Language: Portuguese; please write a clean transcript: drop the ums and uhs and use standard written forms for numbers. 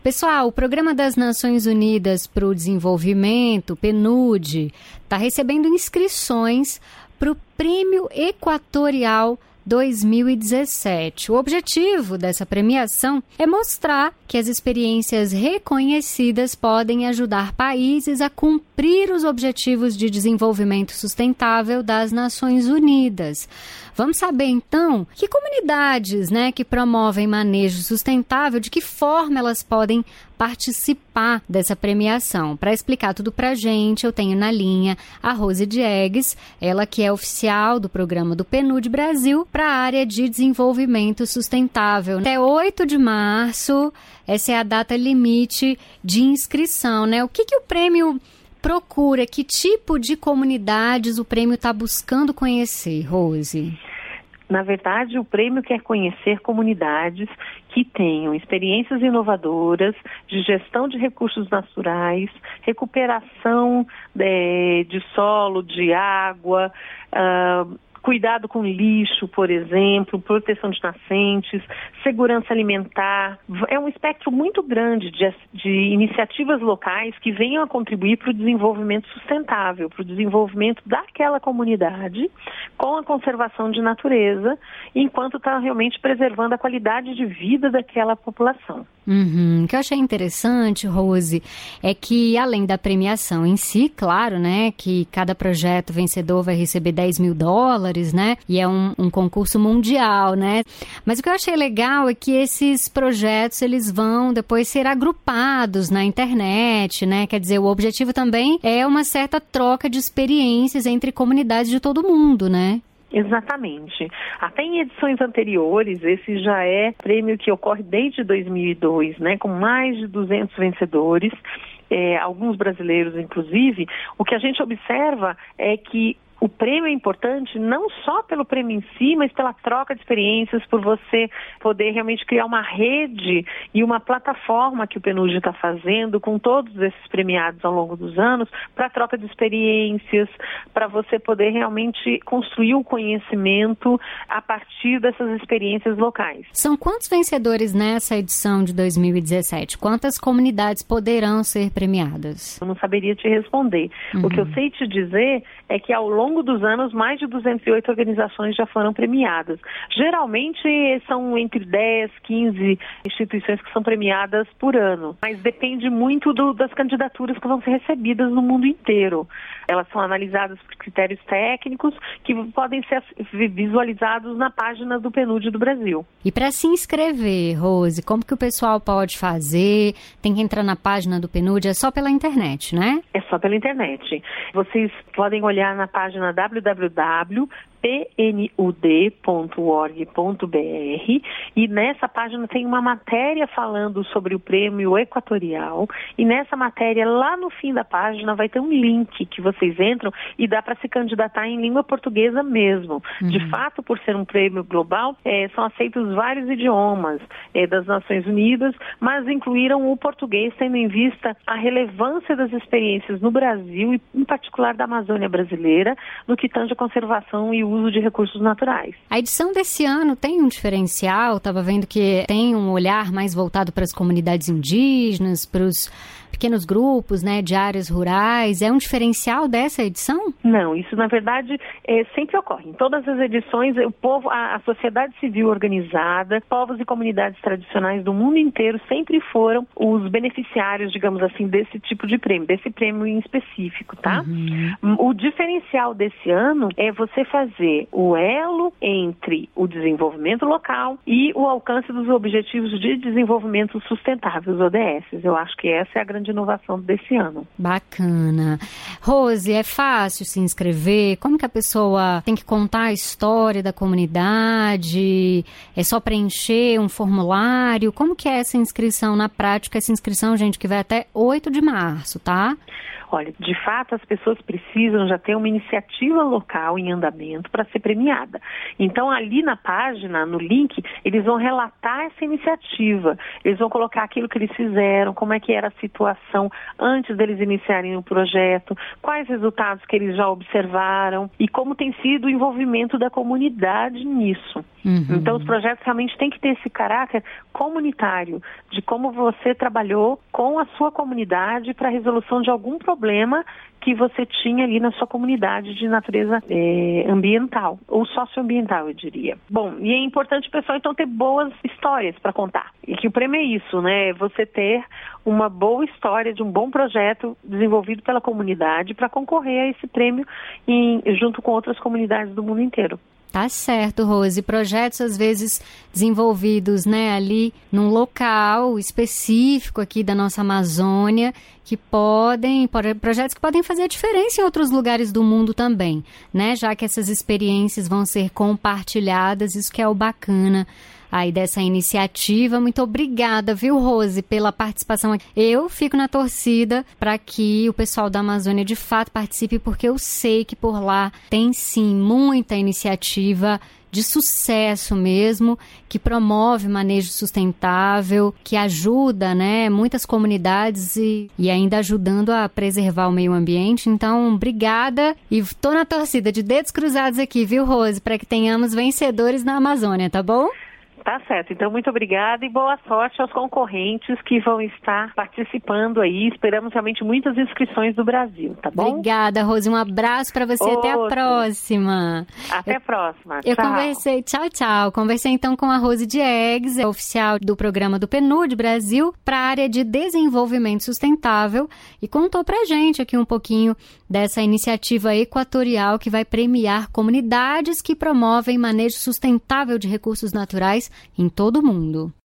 Pessoal, o Programa das Nações Unidas para o Desenvolvimento, PNUD, está recebendo inscrições para o Prêmio Equatorial 2017. O objetivo dessa premiação é mostrar que as experiências reconhecidas podem ajudar países a cumprir os objetivos de desenvolvimento sustentável das Nações Unidas. Vamos saber, então, que comunidades, que promovem manejo sustentável, de que forma elas podem participar dessa premiação. Para explicar tudo para a gente, eu tenho na linha a Rose Diegues, ela que é oficial do programa do PNUD Brasil para a área de desenvolvimento sustentável. Até 8 de março, essa é a data limite de inscrição, O que o prêmio procura? Que tipo de comunidades o prêmio está buscando conhecer, Rose? Na verdade, o prêmio quer conhecer comunidades que tenham experiências inovadoras de gestão de recursos naturais, recuperação de solo, de água, cuidado com lixo, por exemplo, proteção de nascentes, segurança alimentar. É um espectro muito grande de iniciativas locais que venham a contribuir para o desenvolvimento sustentável, para o desenvolvimento daquela comunidade com a conservação de natureza, enquanto está realmente preservando a qualidade de vida daquela população. O que eu achei interessante, Rose, é que além da premiação em si, claro, que cada projeto vencedor vai receber $10 mil, e é um concurso mundial, Mas o que eu achei legal é que esses projetos, eles vão depois ser agrupados na internet, Quer dizer, o objetivo também é uma certa troca de experiências entre comunidades de todo mundo, Exatamente. Até em edições anteriores, esse já é prêmio que ocorre desde 2002, com mais de 200 vencedores, alguns brasileiros inclusive. O que a gente observa é que o prêmio é importante não só pelo prêmio em si, mas pela troca de experiências, por você poder realmente criar uma rede e uma plataforma que o PNUD está fazendo com todos esses premiados ao longo dos anos para troca de experiências, para você poder realmente construir o conhecimento a partir dessas experiências locais. São quantos vencedores nessa edição de 2017? Quantas comunidades poderão ser premiadas? Eu não saberia te responder. O que eu sei te dizer é que ao longo dos anos, mais de 208 organizações já foram premiadas. Geralmente são entre 10, 15 instituições que são premiadas por ano, mas depende muito das candidaturas que vão ser recebidas no mundo inteiro. Elas são analisadas por critérios técnicos que podem ser visualizados na página do PNUD do Brasil. E para se inscrever, Rose, como que o pessoal pode fazer? Tem que entrar na página do PNUD? É só pela internet, É só pela internet. Vocês podem olhar na página www.pnud.org.br e nessa página tem uma matéria falando sobre o prêmio equatorial e nessa matéria, lá no fim da página, vai ter um link que vocês entram e dá para se candidatar em língua portuguesa mesmo. De fato, por ser um prêmio global, são aceitos vários idiomas das Nações Unidas, mas incluíram o português, tendo em vista a relevância das experiências no Brasil e, em particular, da Amazônia brasileira, no que tange a conservação e uso de recursos naturais. A edição desse ano tem um diferencial? Estava vendo que tem um olhar mais voltado para as comunidades indígenas, para os pequenos grupos, de áreas rurais. É um diferencial dessa edição? Não, isso na verdade sempre ocorre. Em todas as edições, o povo, a sociedade civil organizada, povos e comunidades tradicionais do mundo inteiro sempre foram os beneficiários, digamos assim, desse tipo de prêmio, desse prêmio em específico, tá? O diferencial desse ano é você fazer o elo entre o desenvolvimento local e o alcance dos Objetivos de Desenvolvimento Sustentável, os ODS. Eu acho que essa é a grande inovação desse ano. Bacana. Rose, é fácil se inscrever? Como que a pessoa tem que contar a história da comunidade? É só preencher um formulário? Como que é essa inscrição na prática? Essa inscrição, gente, que vai até 8 de março, tá? Olha, de fato, as pessoas precisam já ter uma iniciativa local em andamento para ser premiada. Então, ali na página, no link, eles vão relatar essa iniciativa. Eles vão colocar aquilo que eles fizeram, como é que era a situação antes deles iniciarem o projeto, quais resultados que eles já observaram e como tem sido o envolvimento da comunidade nisso. Então, os projetos realmente têm que ter esse caráter comunitário, de como você trabalhou com a sua comunidade para a resolução de algum problema que você tinha ali na sua comunidade de natureza ambiental, ou socioambiental, eu diria. Bom, e é importante, pessoal, então, ter boas histórias para contar. E que o prêmio é isso, né? Você ter uma boa história de um bom projeto desenvolvido pela comunidade para concorrer a esse prêmio junto com outras comunidades do mundo inteiro. Tá certo, Rose. Projetos, às vezes, desenvolvidos, né, ali num local específico aqui da nossa Amazônia, projetos que podem fazer a diferença em outros lugares do mundo também, né? Já que essas experiências vão ser compartilhadas, isso que é o bacana aí dessa iniciativa. Muito obrigada, viu, Rose, pela participação aqui. Eu fico na torcida para que o pessoal da Amazônia de fato participe, porque eu sei que por lá tem sim muita iniciativa de sucesso mesmo, que promove manejo sustentável, que ajuda, né, muitas comunidades e ainda ajudando a preservar o meio ambiente. Então, obrigada, e estou na torcida de dedos cruzados aqui, viu, Rose, para que tenhamos vencedores na Amazônia, tá bom? Tá certo. Então, muito obrigada e boa sorte aos concorrentes que vão estar participando aí. Esperamos realmente muitas inscrições do Brasil, tá bom? Obrigada, Rose. Um abraço para você. Até a próxima. Até a próxima. Eu conversei, tchau. Conversei então com a Rose Diegues, oficial do programa do PNUD Brasil para a área de desenvolvimento sustentável, e contou pra gente aqui um pouquinho dessa iniciativa equatorial que vai premiar comunidades que promovem manejo sustentável de recursos naturais em todo o mundo.